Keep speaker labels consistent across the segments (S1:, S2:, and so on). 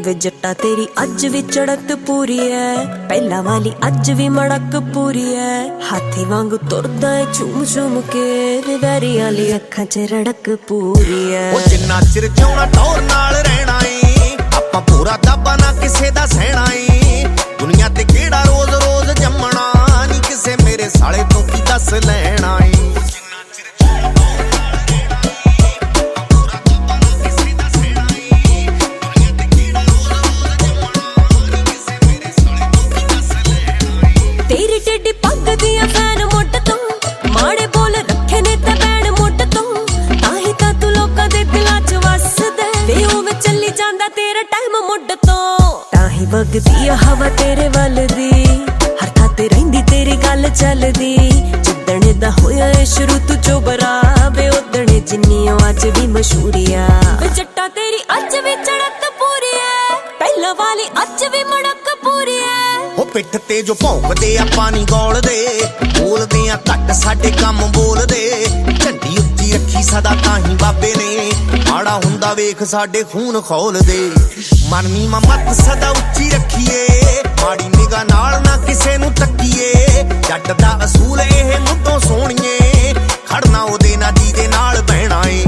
S1: ਵੇ ਜੱਟਾ ਤੇਰੀ ਅੱਜ ਵੀ ਚੜਕ ਪੂਰੀ ਐ, ਪਹਿਲਾਂ ਵਾਲੀ ਅੱਜ ਵੀ ਮੜਕ ਪੂਰੀ ਐ। ਹਾਥੀ ਵਾਂਗੂ ਤੁਰਦਾ ਏ ਝੂਮ ਝੂਮ ਕੇ, ਵੇ ਵੈਰੀਆਂ ਲਈ ਅੱਖਾਂ 'ਚ ਰੜਕ ਪੂਰੀ ਐ।
S2: ਉਹ ਜਿੰਨਾ ਚਿਰ ਜਿਉਣਾ ਟੌਰ ਨਾਲ ਰਹਿਣਾ ਏ, ਆਪਾਂ ਪੂਰਾ ਦਾਬਾ ਨਾ ਕਿਸੇ ਦਾ ਸਹਿਣਾ ਏ। ਦੁਨੀਆ ਤੇ ਕਿਹੜਾ ਰੋਜ਼ ਰੋਜ਼ ਜੰਮਣਾ, ਨੀ ਕਿਸੇ ਮੇਰੇ ਸਾਲੇ ਤੋਂ ਕੀ ਦੱਸ ਲੈਣਾ ਏ।
S1: ਤੇਰੀ ਟੇਢੀ ਪੱਗ ਦੀਆਂ ਫੈਨ ਮੁੱਢ ਤੋਂ, ਮਾੜੇ ਬੋਲ ਰੱਖੇ ਨੇ ਤੇ ਬੈਣ ਮੁੱਢ ਤੋਂ, ਤਾਂ ਹੀ ਤਾਂ ਤੂੰ ਲੋਕਾਂ ਦੇ ਦਿਲਾਂ 'ਚ ਵੱਸਦਾ ਵੇ। ਉਵੇਂ ਚੱਲੀ ਜਾਂਦਾ ਤੇਰਾ ਟਾਈਮ ਮੁੱਢ ਤੋਂ, ਤਾਂ ਹੀ ਵਗਦੀ ਆ ਹਵਾ ਤੇਰੇ ਵੱਲ ਦੀ, ਹਰ ਥਾਂ ਤੇ ਰਹਿੰਦੀ ਤੇਰੀ ਗੱਲ ਚੱਲਦੀ। ਜਿੱਦਣ ਦਾ ਹੋਇਆ ਏ ਸ਼ੁਰੂ ਤੂੰ ਚੋਬਰਾ ਵੇ, ਉਦਣ ਜਿੰਨੀ ਅੱਜ ਵੀ ਮਸ਼ਹੂਰੀ ਆ। ਵੇ ਜੱਟਾ ਤੇਰੀ ਅੱਜ ਵੀ ਚੜਕ ਪੂਰੀ ਐ, ਪਹਿਲਾਂ ਵਾਲੀ ਅੱਜ ਵੀ ਮੜਕ ਪੂਰੀ ਐ।
S2: ਉਹ ਪਿੱਠ ਤੇ ਜੋ ਭੌਂਕਦੇ ਆ ਪਾਣੀ ਗੋਲਦੇ, ਬੋਲਦੇ ਆ ਘੱਟ ਸਾਡੇ ਕੰਮ ਬੋਲਦੇ। ਝੰਡੀ ਉੱਚੀ ਰੱਖੀ ਸਦਾ ਤਾਂ ਹੀ ਬਾਬੇ ਨੇ, ਮਾੜਾ ਹੁੰਦਾ ਵੇਖ ਸਾਡੇ ਖੂਨ ਖੋਲਦੇ। ਮਨਮੀ ਮੱਤ ਸਦਾ ਉੱਚੀ ਰੱਖੀਏ, ਮਾੜੀ ਨਿਗਾਹ ਨਾਲ ਨਾ ਕਿਸੇ ਨੂੰ ਤੱਕੀਏ। ਜੱਟ ਦਾ ਅਸੂਲ ਇਹ ਮੁੱਢੋਂ ਸੋਹਣੀਏ, ਖੜਨਾ ਉਹਦੇ ਨਾਲ ਜਿਹਦੇ ਨਾਲ ਬਹਿਣਾ ਏ।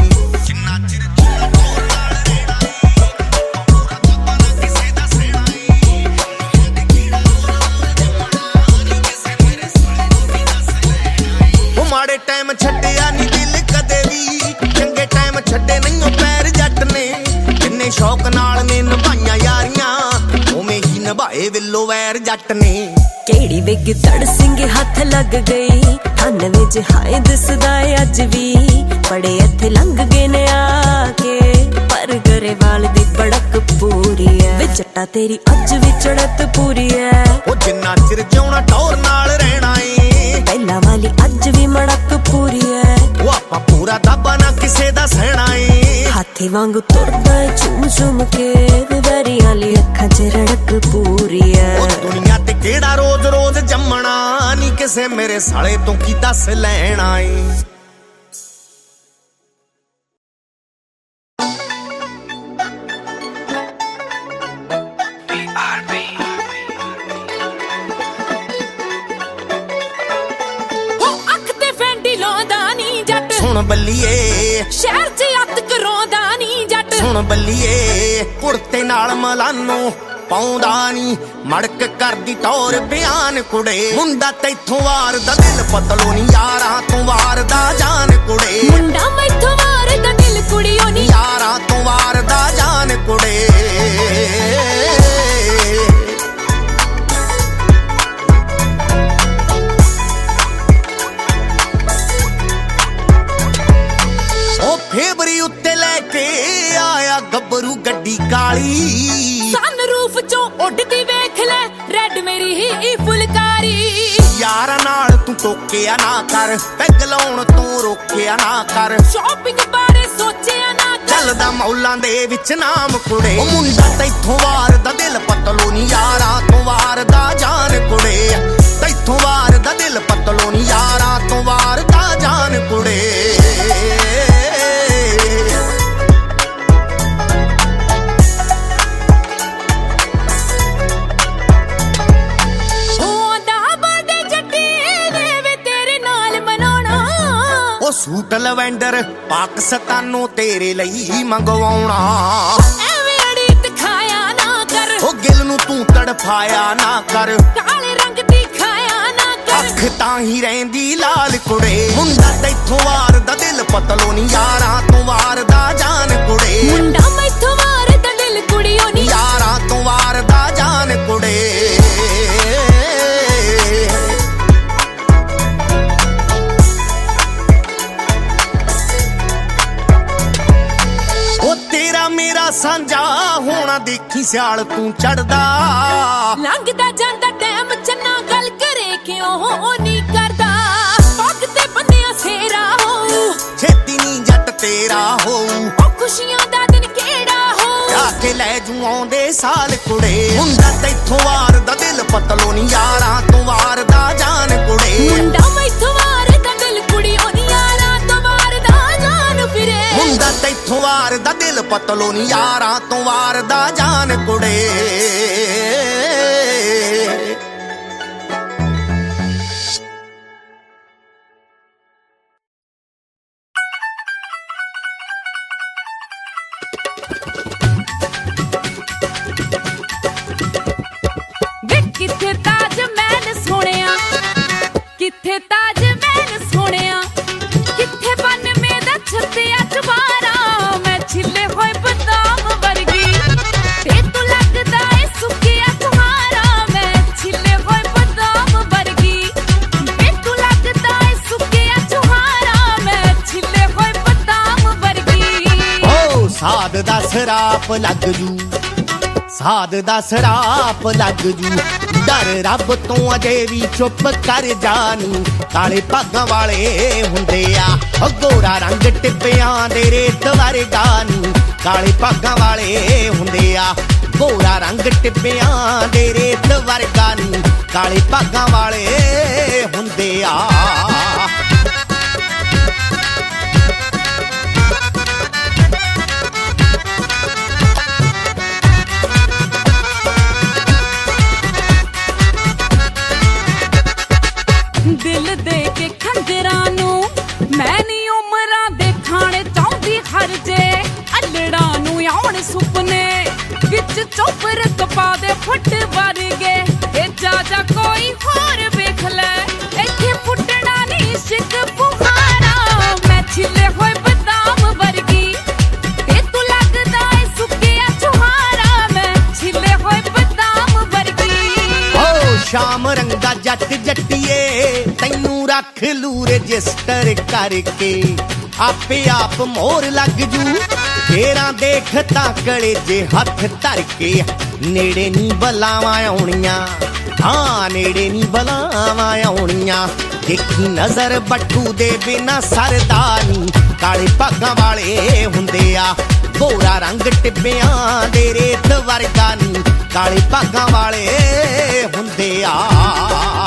S2: ਮਾੜੇ ਟਾਈਮ ਛੱਡਿਆ ਨੀ ਦਿਲ ਕਦੇ ਵੀ, ਚੰਗੇ ਟਾਈਮ ਛੱਡੇ ਨਹੀਂਓ ਪੈਰ ਜੱਟ ਨੇ। ਜਿੰਨੇ ਸ਼ੌਕ ਨਾਲ ਨੇ ਨਿਭਾਈਆਂ ਯਾਰੀਆਂ, ਉਵੇਂ ਹੀ ਨਿਭਾਏ ਵਿਲੋ ਵੈਰ ਜੱਟ ਨੇ।
S1: ਕਿਹੜੀ ਵੇਗ ਤੜ ਸਿੰਘ ਹੱਥ ਲੱਗ ਗਈ, 98 'ਚ ਹਾਏ ਦਿਸਦਾ ਏ ਅੱਜ ਵੀ। ਬੜੇ ਇੱਥੇ ਲੰਘ ਗਏ ਨੇ ਆ ਕੇ, ਪਰ ਗਰੇਵਾਲ ਦੀ ਬੜਕ ਪੂਰੀ ਐ। ਵੇ ਜੱਟਾ ਤੇਰੀ ਅੱਜ ਵੀ ਚੜਕ ਪੂਰੀ ਐ,
S2: ਉਹ ਜਿੰਨਾ ਚਿਰ ਜਿਉਣਾ ਟੌਰ ਨਾਲ ਰਹਿਣਾ ਏ,
S1: ਪਹਿਲਾਂ ਵਾਲੀ ਅੱਜ ਵੀ ਮੜਕ ਪੂਰੀ ਐ।
S2: ਉਹ ਆਪਾਂ ਪੂਰਾ ਦਾਬਾ ਨਾ ਕਿਸੇ ਦਾ ਸਹਿਣਾ ਏ।
S1: ਹਾਥੀ ਵਾਂਗੂ ਤੁਰਦਾ ਏ ਝੂਮ ਝੂਮ ਕੇ, ਵੇ ਵੈਰੀਆਂ ਲਈ ਅੱਖਾਂ 'ਚ ਰੜਕ ਪੂਰੀ ਐ।
S2: ਉਹ ਦੁਨੀਆ ਤੇ ਕਿਹੜਾ ਰੋਜ਼ ਰੋਜ਼ ਜੰਮਣਾ, ਨੀ ਕਿਸੇ ਮੇਰੇ ਸਾਲੇ ਤੋਂ ਕੀ ਦੱਸ ਲੈਣਾ ਏ। ਸੁਣ ਬੱਲੀਏ
S1: ਸ਼ਹਿਰ 'ਚ ਅੱਤ ਕਰਾਉਂਦਾ ਨੀ ਜੱਟ,
S2: ਸੁਣ ਬੱਲੀਏ ਕੁੜਤੇ ਨਾਲ ਮਲਾਨੋ ਪਾਉਂਦਾ ਨੀ, ਮੜਕ ਕਰਦੀ ਟੌਰ ਬਿਆਨ ਕੁੜੇ। ਮੁੰਡਾ ਤੈਥੋਂ ਵਾਰਦਾ ਦਿਲ ਪਤਲੋ ਨੀ, ਯਾਰਾਂ ਤੋਂ ਵਾਰਦਾ ਜਾਨ ਕੁੜੇ।
S1: ਮੁੰਡਾ ਮੈਥੋਂ ਵਾਰਦਾ ਦਿਲ ਕੁੜੀਓ ਨੀ,
S2: ਯਾਰਾਂ ਤੋਂ ਵਾਰਦਾ ਜਾਨ ਕੁੜੇ। ਫੇਵਰੀ ਉੱਤੇ ਲੈ ਕੇ ਆਇਆ ਗੱਭਰੂ ਗੱਡੀ ਕਾਲੀ,
S1: ਸਨ ਰੂਫ ਚੋਂ ਉੱਡਦੀ ਵੇਖ ਲੈ ਰੈਡ ਮੇਰੀ ਹੀ ਫੁਲਕਾਰੀ।
S2: ਯਾਰਾਂ ਨਾਲ ਤੂੰ ਟੋਕਿਆ ਨਾ ਕਰ, ਪੈਗ ਲਾਉਣ ਤੋਂ ਰੋਕਿਆ ਨਾ ਕਰ।
S1: ਸ਼ਾਪਿੰਗ ਬਾਰੇ ਸੋਚਿਆ ਨਾ ਕਰ,
S2: ਚੱਲਦਾ ਮੌਲਾਂ ਦੇ ਵਿੱਚ ਨਾਮ ਕੁੜੇ। ਉਹ ਮੁੰਡਾ ਤੈਥੋਂ ਵਾਰਦਾ ਦਿਲ ਪਤਲੋ ਨੀ, ਯਾਰਾਂ ਤੋਂ ਵਾਰਦਾ ਜਾਨ ਕੁੜੇ। ਤੈਥੋਂ ਵਾਰਦਾ ਦਿਲ ਪਤਲੋ ਨੀ, ਯਾਰਾਂ ਤੋਂ ਵਾਰਦਾ ਜਾਨ ਕੁੜੇ। ਸੂਟ ਲਵੈਂਡਰ ਪਾਕਿਸਤਾਨੋਂ ਤੇਰੇ ਲਈ ਮੰਗਵਾਉਣਾ,
S1: ਐਵੇਂ ਅੜੀਤ ਖਾਇਆ ਨਾ ਕਰ।
S2: ਉਹ ਗਿਲ ਨੂੰ ਤੂੰ ਤੜਫਾਇਆ ਨਾ ਕਰ,
S1: ਕਾਲੇ ਰੰਗ ਦੀ ਖਾਇਆ ਨਾ ਕਰ।
S2: ਅੱਖ ਤਾਂ ਹੀ ਰਹਿੰਦੀ ਲਾਲ ਕੁੜੇ। ਮੁੰਡਾ ਤੈਥੋਂ ਵਾਰਦਾ ਦਿਲ ਪਤਲੋ ਨੀ, ਯਾਰਾਂ ਤੋਂ ਵਾਰਦਾ ਜਾਨ ਕੁੜੇ।
S1: ਮੁੰਡਾ ਮੈਥੋਂ ਵਾਰਦਾ ਦਿਲ ਕੁੜੀਓ ਨੀ,
S2: ਯਾਰਾਂ ਤੋਂ ਵਾਰਦਾ ਜਾਨ ਕੁੜੇ। ਸਾਂਝਾ ਹੋਣਾ ਦੇਖੀ ਸਿਆਲ ਤੂੰ ਚੜਦਾ,
S1: ਲੰਘਦਾ ਜਾਂਦਾ ਟਾਈਮ ਚੰਨਾ ਗੱਲ ਕਰੇ ਕਿਉਂ ਨੀ ਕਰਦਾ। ਪੱਗ ਤੇ ਬੰਨਿਆ ਸੇਰਾ ਹੋ,
S2: ਛੇਤੀ ਨੀ ਜੱਟ ਤੇਰਾ ਹੋ।
S1: ਉਹ ਖੁਸ਼ੀਆਂ ਦਾ ਦਿਨ ਕਿਹੜਾ ਹੋ,
S2: ਜਾ ਕੇ ਲੈ ਜੂ ਆਉਂਦੇ ਸਾਲ ਕੁੜੇ। ਮੁੰਡਾ ਤੈਥੋਂ ਵਾਰਦਾ ਦਿਲ ਪਤਲੋ ਨੀ, ਯਾਰਾਂ ਤੋਂ ਵਾਰਦਾ ਜਾਨ ਕੁੜੇ।
S1: ਮੁੰਡਾ ਮੈਥੋਂ ਵਾਰਦਾ ਦਿਲ ਕੁੜੀਓ ਨੀ, ਯਾਰਾਂ ਤੋਂ ਵਾਰਦਾ ਜਾਨ ਫਿਰੇ।
S2: ਮੁੰਡਾ ਤੈਥੋਂ ਵਾਰਦਾ ਦਿਲ ਪਤਲੋ ਨੀ ਯਾਰਾਂ ਤੋਂ ਵਾਰਦਾ ਜਾਨ ਕੁੜੇ
S1: किथे ताज महल सोहणिया किथे ताज महल सोहणिया किथे बन में दा छत्तिया चबारा मैं छिले होए बदाम वर्गी ते तू लगदा ए सुकिया तुम्हारा मैं छिले होए बदाम वर्गी ते तू लगदा ए सुकिया तुम्हारा मैं छिले होए बदाम वर्गी
S2: ओ साध दा सराप लग जू साध दा सराप लग जू डर रब तो अजे भी चुप कर जानी काले भागां वाले हुंदे आ गोरा रंग टिप्पियां दे रेत वर्गा नी काले भागां वाले हुंदे आ गोरा रंग टिप्पियां दे रेत वर्गा नी काले भागां वाले हुंदे आ
S1: दिल दे के खंजरां नू मैं नी उमरां दे खाने चाहुंदी हर जे अल्लड़ां नू आउण सुपने विच चोपर कपा दे फट वर्गे ए जा कोई होर वेख ले इत्थे फुटना नी इश्क बुखारा मैं छिले होए बदाम वर्गी ते तू लगदा ए सुकिया चुहारा मैं छिले होए बदाम वर्गी
S2: ओ शाम रंगा जट जट्टिए तैनू रख लू रजिस्टर करके आपे आप मोर लग जू फेरा देख तां कलेजे हथ धर के नेड़े नी बलावां आउणियां हाँ नेड़े नी बलावां आउणियां देखी नजर बट्टू दे बिना सरदा नी काले भागां वाले हुंदे आ गोरा रंग टिब्बियां दे रेत वर्गा नी काले भागां वाले हुंदे आ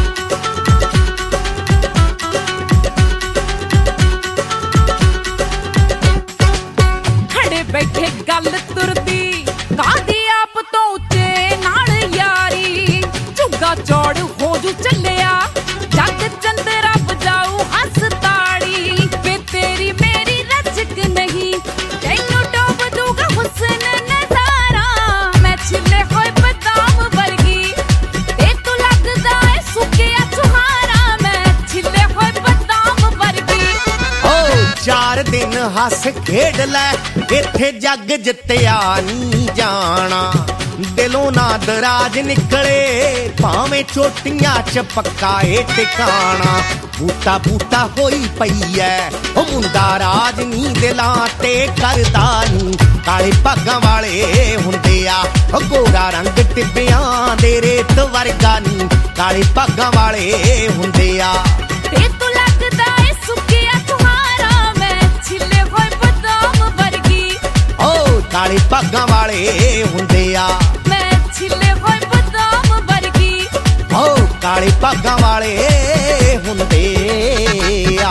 S1: बैठे गल तुरदी कादी आप तो उच्चे नाल यारी झुग्गा चौड़ हो जू चलिया जग चंदरा बजाऊ हंस ताड़ी वे तेरी मेरी रचक नहीं तैनू डोब दूगा हुस्न नजारा मैं छिले होए बदाम वर्गी ते तू लगदा ए सुकिया चुहारा मैं छिले होए बदाम वर्गी
S2: ओ 4 दिन हस खेड लै इत्थे जग जित्तिया नी जाना दिलों ना दराज निकले भावें चोटियां च पक्का ए टिकाना बूटा बूटा होई पई ऐ ओ मुंडा राज नी दिलां ते करदा नी काले भागां वाले हुंदे आ गोरा रंग टिब्बियां दे रेत वर्गा नी काले भागां वाले हुंदे आ
S1: ते तू लगदा ए सुकिया तुम्हारा मैं छिले होए बदाम वर्गी
S2: काले भागां वाले हुंदे आ
S1: मैं छिले होए बदाम वर्गी
S2: काले भागां वाले हुंदे आ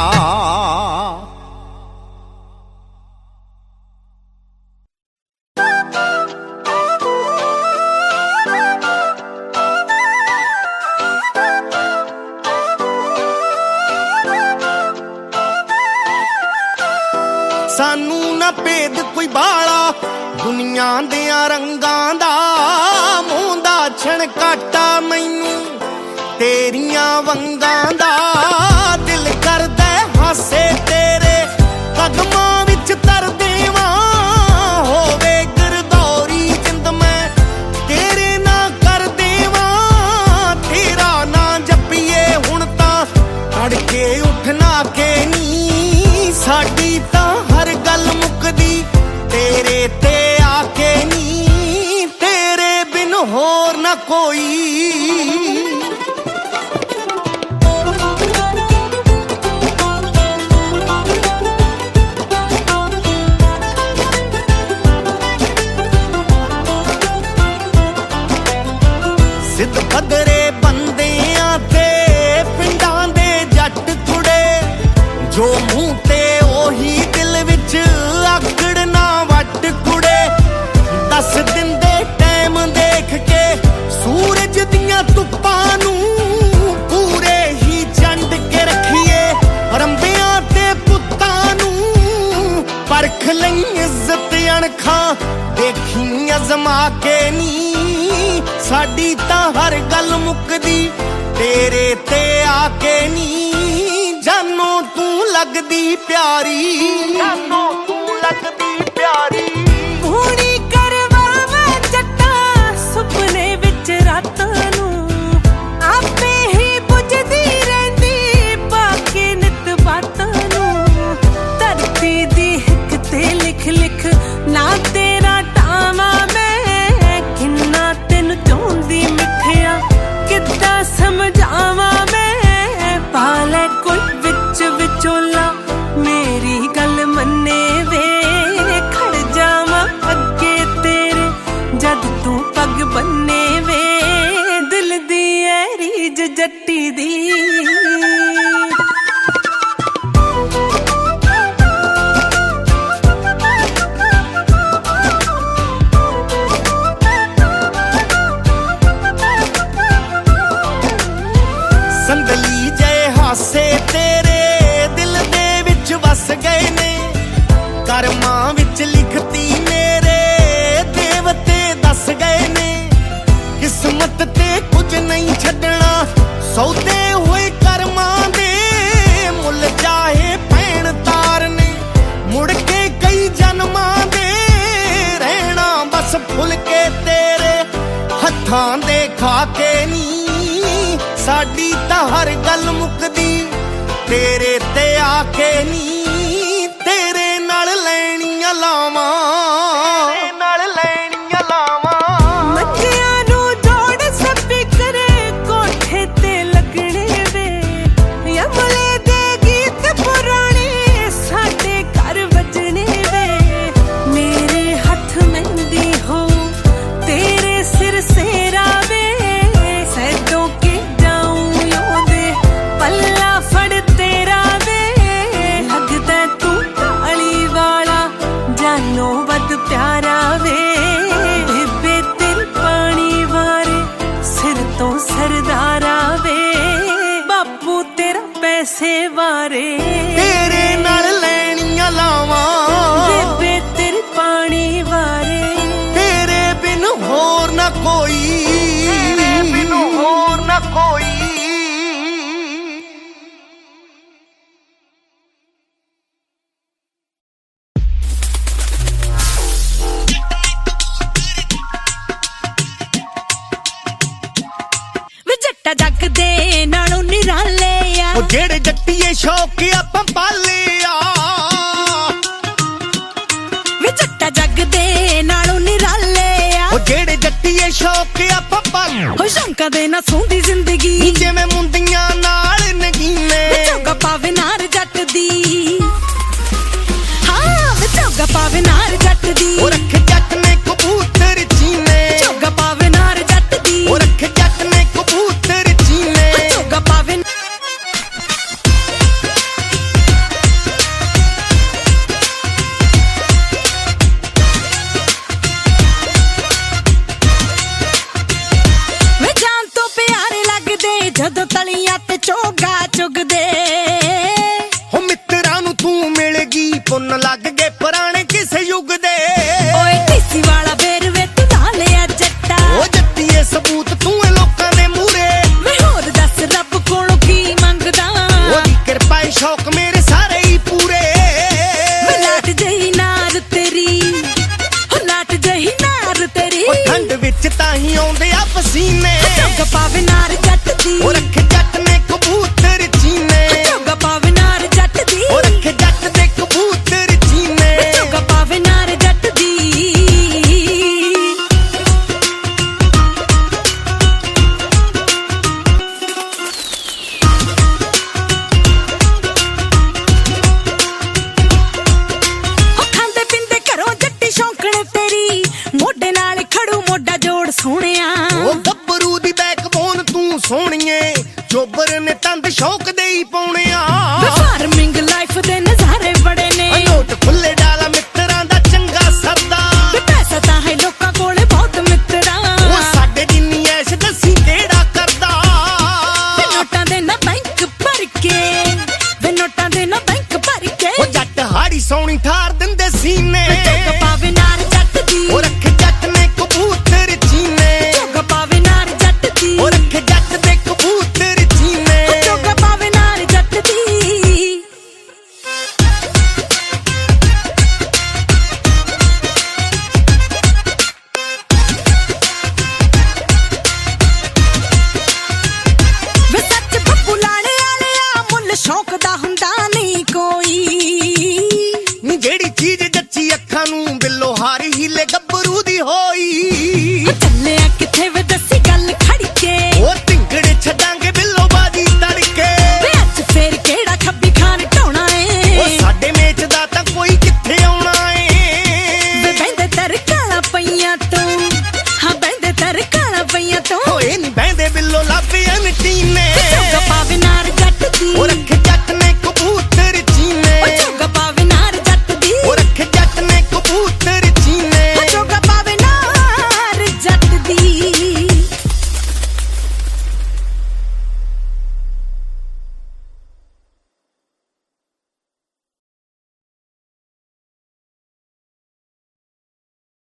S2: सानू ना भेद कोई बाला दुनिया दियां रंगां दा मूंह दा छणकाटा मैनू तेरियां वंगां दा दिल करदा हासे तेरे कदमां विच तर देवां होवे गिरदौरी जिंद मैं तेरे ना कर देवां तेरा ना जपीए हुण तां अड़के उठना के नी साडी तां हर गल मुकदी तेरे ते आके नी तेरे बिन होर ना कोई सिद्ध बदरे बंदियां ते पिंडां दे जट थुड़े जो मुंह ते ओही दिल विच आकड़ ना वट ਦੱਸ ਦਿੰਦੇ ਟਾਈਮ ਦੇਖ ਕੇ ਸੂਰਜ ਦੀਆਂ ਧੁੱਪਾਂ ਨੂੰ ਪੂਰੇ ਹੀ ਚੰਡ ਕੇ ਰੱਖੀਏ ਰੰਬਿਆਂ ਤੇ ਪੁੱਤਾਂ ਨੂੰ ਪਰਖ ਲਈ ਇੱਜ਼ਤ ਅਣਖਾਂ ਦੇਖੀ ਅਜ਼ਮਾ ਕੇ ਨੀ ਸਾਡੀ ਤਾਂ ਹਰ ਗੱਲ ਮੁੱਕਦੀ ਤੇਰੇ ਤੇ ਆ ਕੇ ਨੀ ਜਾਨੋ ਤੂੰ ਲੱਗਦੀ ਪਿਆਰੀ ਜਾਨੋ ਤੂੰ ਲੱਗਦੀ ਪਿਆਰੀ
S1: ਹੋਣੀ ਕਰਵਾਵਾਂ ਜੱਟਾਂ ਸੁਪਨੇ ਵਿੱਚ ਰਾਤਾਂ ਨੂੰ ਆਪੇ ਹੀ ਬੁਝਦੀ ਰਹਿੰਦੀ ਪਾ ਕੇ ਨਿਤ ਬਾਤਾਂ ਨੂੰ ਧਰਤੀ ਦੀ ਹਿੱਕ ਤੇ ਲਿਖ ਲਿਖ ਨਾ ਤੇਰਾ ਟਾਵਾਂ ਮੈਂ ਕਿੰਨਾ ਤੈਨੂੰ ਚਾਹੁੰਦੀ ਮਿੱਠਿਆ ਕਿੱਦਾਂ ਸਮਝਾਵਾਂ ਮੈਂ ਪਾ ਲੈ ਕੋਈ ਵਿੱਚ ਵਿਚੋਲਾ ਮੇਰੀ ਗੱਲ ਮੰਨੇ ਵੇ ਖੜ ਜਾਵਾਂ ਅੱਗੇ ਤੇਰੇ ਜਦ ਤੂੰ ਪੱਗ ਬੰਨੇ ਵੇ ਦਿਲ ਦੀ ਐ ਰੀਝ ਜੱਟੀ ਦੀ
S2: ਸੰਦਲੀ ਜੈ ਹਾਸੇ ਤੇਰੇ ਦਿਲ ਦੇ ਵਿੱਚ ਵਸ ਗਏ ਨੇ ਕਰਮਾਂ ਵਿੱਚ ਲਿਖਤੀ ਮੇਰੇ ਦੇਵਤੇ ਦੱਸ ਗਏ ਨੇ ਕਿਸਮਤ ਤੇ ਕੁਝ ਨਹੀਂ ਛੱਡਣਾ ਸੌਦੇ ਹੋਏ ਕਰਮਾਂ ਦੇ ਮੁੱਲ ਚਾਹੇ ਭੈਣ ਤਾਰ ਨੇ ਮੁੜ ਕੇ ਕਈ ਜਨਮਾਂ ਦੇ ਰਹਿਣਾ ਬਸ ਫੁੱਲ ਕੇ ਤੇਰੇ ਹੱਥਾਂ ਦੇ ਖਾ ਕੇ ਨੀ ਸਾਡੀ ਤਾਂ ਹਰ ਗੱਲ ਮੁੱਕਦੀ ਤੇਰੇ ਤੇ ਆ ਕੇ ਨੀ ਤੇਰੇ ਨਾਲ ਲੈਣੀਆਂ ਲਾਵਾਂ ਤੇਰੇ ਨਾਲ ਲੈਣੀਆਂ ਲਾਵਾਂ
S1: ਮੱਝੀਆਂ ਨੂੰ ਜੋੜ ਸਪੀਕਰ ਕੋਠੇ ਤੇ ਲੱਗਣੇ ਵੇ ਯਮਲੇ ਦੇ ਗੀਤ ਪੁਰਾਣੇ ਸਾਡੇ ਘਰ ਵੱਜਣੇ ਵੇ ਮੇਰੇ ਹੱਥ ਮਹਿੰਦੀ ਹੋ ਤੇਰੇ ਸਿਰ ਸੇਰਾ ਵੇ ਸੈਦੋਂ ਕੇ ਜਾਊਂ ਉਹਦੇ ਪੱਲਾ ਫੜ ਤੇਰਾ ਵੇ ਲੱਗਦਾ ਤੂੰ ਕਾਲੀ ਵਾਲਾ ਜਾਨੋ ਵੱਧ ਪਿਆਰਾ ਵੇ ਬੇਬੇ ਤੇਰੇ ਪਾਣੀ ਵਾਰੇ ਸਿਰ ਤੋਂ ਸਰਦਾਰਾ ਵੇ ਬਾਪੂ ਤੇਰਾ ਪੈਸੇ ਵਾਰੇ
S2: ਤੇਰੇ ਨਾਲ ਲੈਣੀਆਂ ਲਾਵਾਂ
S1: ਬੇਬੇ ਤੇਰੇ ਪਾਣੀ ਵਾਰੇ
S2: ਤੇਰੇ ਬਿਨ ਹੋਰ ਨਾ ਕੋਈ ਤੇਰੇ ਬਿਨ ਹੋਰ ਨਾ ਕੋਈ
S1: ਵੇ ਜੱਟਾ ਜੱਗ ਦੇ ਨਾਲੋਂ ਨਿਰਾਲੇ ਆ
S2: ਉਹ ਜਿਹੜੇ ਜੱਟੀਏ ਸ਼ੌਕ ਆਪਾਂ ਪਾਲੇ ਆ
S1: ਵੇ ਜੱਟਾ ਜੱਗ ਦੇ ਨਾਲੋਂ ਨਿਰਾਲੇ ਆ
S2: ਉਹ ਜਿਹੜੇ ਜੱਟੀਏ ਸ਼ੌਕ ਆਪਾਂ ਪਾਲੇ
S1: ਹੋ ਸ਼ੌਂਕਾਂ ਦੇ ਨਾ ਸੌਂਦੀ ਜ਼ਿੰਦਗੀ
S2: ਜਿਵੇਂ ਮੁੰਦੀਆਂ ਨਾਲ ਨਗੀਨੇ
S1: ਚੌਗਾ ਪਾਵੇ ਨਾਰ ਜੱਟ ਦੀ ਹਾਂ ਵੇ ਚੌਗਾ ਪਾਵੇ ਨਾਰ ਜੱਟ ਦੀ
S2: ਉਹ ਰੱਖ ਜੱਟ ਨੇ ਕਬੂਤਰ ਚੀਨੇ
S1: ਚੌਗਾ ਪਾਵੇ ਨਾਰ ਜੱਟ ਦੀ
S2: ਉਹ ਰੱਖ ਜੱਟ ਨੇ ਕਬੂਤਰ ਚੀਨੇ
S1: ਚੌਗਾ ਪਾਵੇ ਵੇ ਜਾਨ ਤੋਂ ਪਿਆਰੇ ਲੱਗਦੇ ਜਦੋਂ ਤਲੀਆਂ ਤੇ ਚੋਗਾ ਚੁਗਦੇ
S2: ਹੋ ਮਿੱਤਰਾਂ ਨੂੰ ਤੂੰ ਮਿਲ ਗਈ ਪੁੰਨ ਲੱਗ ਗਏ ਪੁਰਾਣੇ ਕਿਸੇ ਯੁੱਗ ਦੇ
S1: ਓਏ ਟੀਸੀ ਵਾਲਾ ਬੇਰਵੇ ਤੂੰ ਲਾ ਲਿਆ ਜੱਟਾ
S2: ਉਹ ਜੱਟੀਏ ਸਬੂਤ ਤੂੰ ਏ ਲੋਕਾਂ ਦੇ ਮੂਹਰੇ
S1: ਮੈਂ ਹੋਰ ਦੱਸ ਰੱਬ ਕੋਲੋਂ ਕੀ ਮੰਗਦਾ
S2: ਉਹਦੀ ਕਿਰਪਾ ਏ ਸ਼ੌਕ ਮੇਰੇ ਸਾਰੇ ਹੀ ਪੂਰੇ
S1: ਵੇ ਲਾਟ ਜਹੀ ਨਾਰ ਤੇਰੀ ਹੋ ਲਾਟ ਜਹੀ ਨਾਰ ਤੇਰੀ
S2: ਉਹ ਠੰਡ ਵਿੱਚ ਤਾਂ ਹੀ ਆਉਂਦੇ ਆ ਪਸੀਨੇ
S1: ਚੌਗਾ ਪਾਵੇ ਨਾਰ ਜੱਟ ਦੀ
S2: ਉਹ ਰੱਖ ਜੱਟ ਨੇ ਕਬੂਤਰ ਚੀਨੇ
S1: ਚੌਗਾ ਪਾਵੇ ਨਾਰ ਜੱਟ ਦੀ
S2: ਉਹ ਰੱਖ ਜੱਟ ਦੇ ਕਬੂਤਰ ਚੀਨੇ
S1: ਚੌਗਾ ਪਾਵੇ ਨਾਰ ਜੱਟ ਦੀ ਹੋ ਖਾਂਦੇ ਪੀਂਦੇ ਘਰੋਂ ਜੱਟੀ ਸ਼ੌਂਕਣ ਤੇਰੀ ਮੋਢੇ ਨਾਲ ਖੜੂ ਮੋਢਾ ਜੋੜ ਸੋਹਣਿਆ
S2: ਉਹ ਗੱਭਰੂ ਦੀ ਬੈਕਬੋਨ ਤੂੰ ਸੋਹਣੀਏ ਚੋਬਰ ਨੇ ਤੰਦ ਸ਼ੌਕ ਦੇ ਹੀ ਪਾਉਣੇ